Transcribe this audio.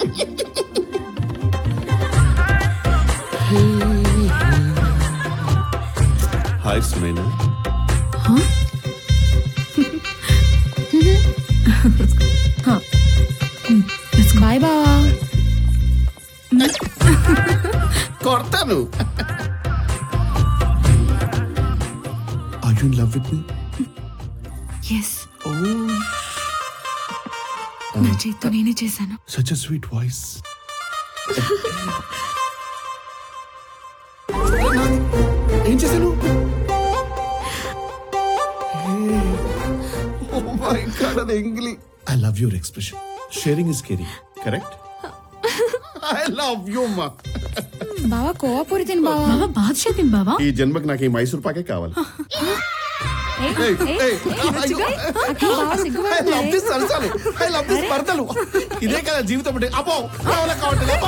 Hi స్మైనా. Bye బావా. కొడతాను. Are you in love with me? Yes, నా చేతితో నేనే చేశాను. Such a sweet voice. ఏం చేశాను? Oh my God, అది ఎంగిలి. I love your expression. Sharing is caring. Correct? I love you, ma. బావా కోవపూరి తిని బావా. బావా బాద్షా తిని బావా. ఈ జన్మకి నాకు ఈ మైసూర్ పాకే కావాలి. I love this Sarasalu. I love this పరదలు. ఇదే కదా జీవితం అంటే. అబ్బో కావాలి.